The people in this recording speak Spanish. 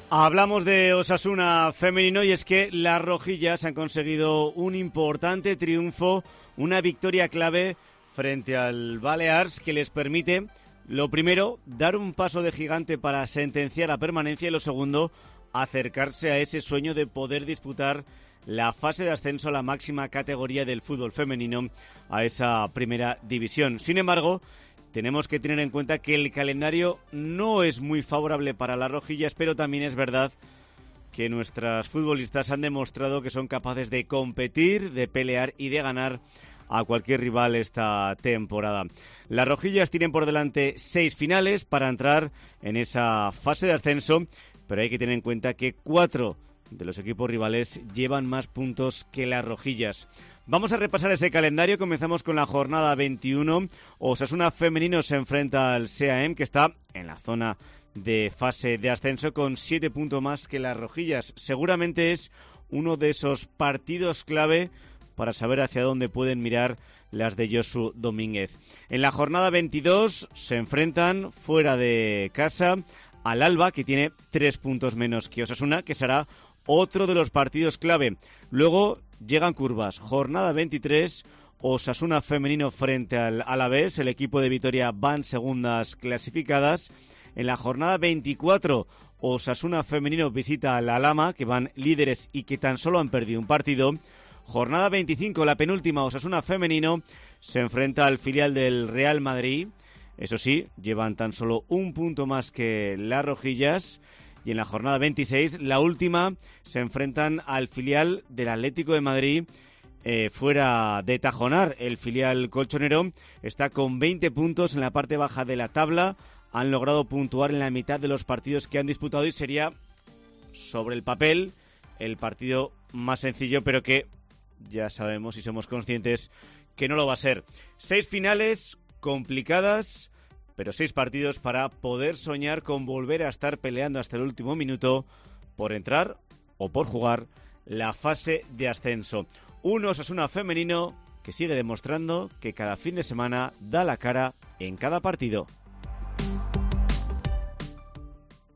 Hablamos de Osasuna femenino y es que las rojillas han conseguido un importante triunfo, una victoria clave frente al Balears que les permite, lo primero, dar un paso de gigante para sentenciar la permanencia y lo segundo, acercarse a ese sueño de poder disputar la fase de ascenso a la máxima categoría del fútbol femenino, a esa primera división. Sin embargo, tenemos que tener en cuenta que el calendario no es muy favorable para las rojillas, pero también es verdad que nuestras futbolistas han demostrado que son capaces de competir, de pelear y de ganar a cualquier rival esta temporada. Las rojillas tienen por delante 6 finales para entrar en esa fase de ascenso, pero hay que tener en cuenta que 4 de los equipos rivales llevan más puntos que las rojillas. Vamos a repasar ese calendario. Comenzamos con la jornada 21. Osasuna femenino se enfrenta al SEAM, que está en la zona de fase de ascenso con 7 puntos más que las rojillas. Seguramente es uno de esos partidos clave para saber hacia dónde pueden mirar las de Josu Domínguez. En la jornada 22 se enfrentan fuera de casa al Alba, que tiene 3 puntos menos que Osasuna, que será otro de los partidos clave. Luego llegan curvas. Jornada 23, Osasuna femenino frente al Alavés. El equipo de Vitoria van segundas clasificadas. En la jornada 24, Osasuna femenino visita al Alhama, que van líderes y que tan solo han perdido un partido. Jornada 25, la penúltima, Osasuna femenino se enfrenta al filial del Real Madrid. Eso sí, llevan tan solo un punto más que las rojillas. Y en la jornada 26, la última, se enfrentan al filial del Atlético de Madrid fuera de Tajonar. El filial colchonero está con 20 puntos en la parte baja de la tabla. Han logrado puntuar en la mitad de los partidos que han disputado y sería, sobre el papel, el partido más sencillo, pero que ya sabemos y somos conscientes que no lo va a ser. 6 finales complicadas, pero 6 partidos para poder soñar con volver a estar peleando hasta el último minuto por entrar o por jugar la fase de ascenso. Un Osasuna femenino que sigue demostrando que cada fin de semana da la cara en cada partido.